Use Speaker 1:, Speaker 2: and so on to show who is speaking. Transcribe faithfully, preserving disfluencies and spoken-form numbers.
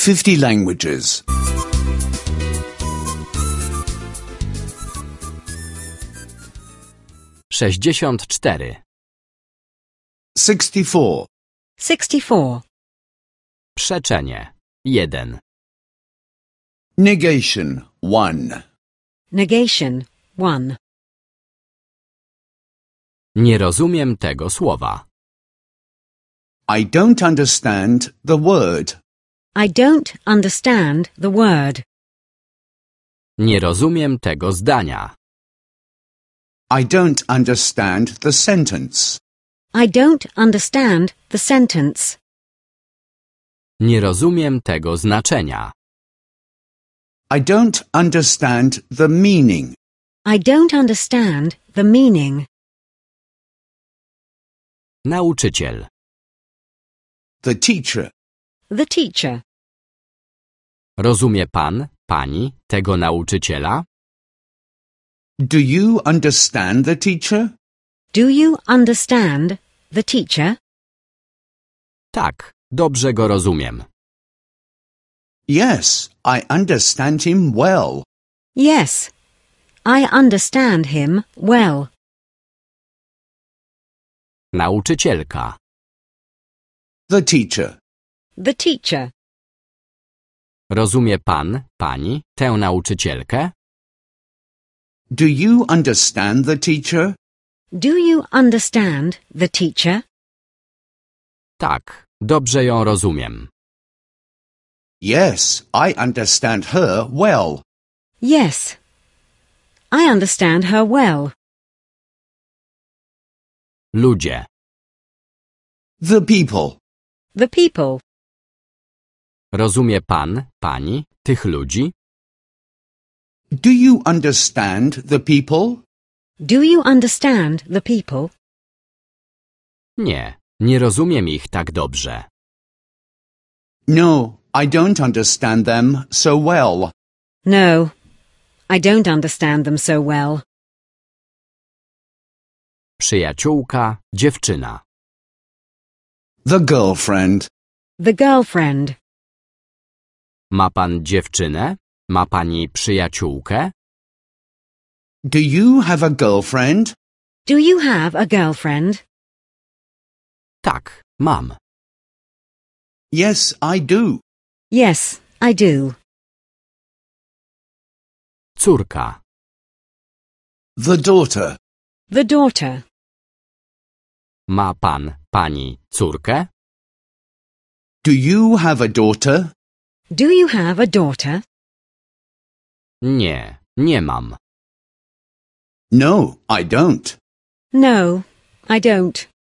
Speaker 1: fifty languages.
Speaker 2: sześćdziesiąt cztery.
Speaker 1: Sixty-four.
Speaker 3: Sixty-four.
Speaker 2: Przeczenie. jeden.
Speaker 1: Negation. One.
Speaker 3: Negation. One.
Speaker 2: Nie rozumiem tego słowa.
Speaker 1: I don't understand the word.
Speaker 3: I don't understand the word.
Speaker 2: Nie rozumiem tego zdania.
Speaker 1: I don't understand the sentence.
Speaker 3: I don't understand the sentence.
Speaker 2: Nie rozumiem tego znaczenia.
Speaker 1: I don't understand the meaning.
Speaker 3: I don't understand the meaning.
Speaker 2: Nauczyciel.
Speaker 1: The teacher.
Speaker 3: The teacher.
Speaker 2: Rozumie pan, pani tego nauczyciela?
Speaker 1: Do you understand the teacher?
Speaker 3: Do you understand the teacher?
Speaker 2: Tak, dobrze go rozumiem.
Speaker 1: Yes, I understand him well.
Speaker 3: Yes, I understand him well.
Speaker 2: Nauczycielka.
Speaker 1: The teacher.
Speaker 3: The teacher.
Speaker 2: Rozumie pan, pani tę nauczycielkę?
Speaker 1: Do you understand the teacher?
Speaker 3: Do you understand the teacher?
Speaker 2: Tak, dobrze ją rozumiem.
Speaker 1: Yes, I understand her well.
Speaker 3: Yes, I understand her well.
Speaker 2: Ludzie.
Speaker 1: The people.
Speaker 3: The people.
Speaker 2: Rozumie pan, pani tych ludzi?
Speaker 1: Do you understand the people?
Speaker 3: Do you understand the people?
Speaker 2: Nie, nie rozumiem ich tak dobrze.
Speaker 1: No, I don't understand them so well.
Speaker 3: No, I don't understand them so well.
Speaker 2: Przyjaciółka, dziewczyna.
Speaker 1: The girlfriend.
Speaker 3: The girlfriend.
Speaker 2: Ma pan dziewczynę? Ma pani przyjaciółkę?
Speaker 1: Do you have a girlfriend?
Speaker 3: Do you have a girlfriend?
Speaker 2: Tak, mam.
Speaker 1: Yes, I do.
Speaker 3: Yes, I do.
Speaker 2: Córka.
Speaker 1: The daughter.
Speaker 3: The daughter.
Speaker 2: Ma pan, pani córkę?
Speaker 1: Do you have a daughter?
Speaker 3: Do you have a daughter?
Speaker 2: Nie, nie mam.
Speaker 1: No, I don't.
Speaker 3: No, I don't.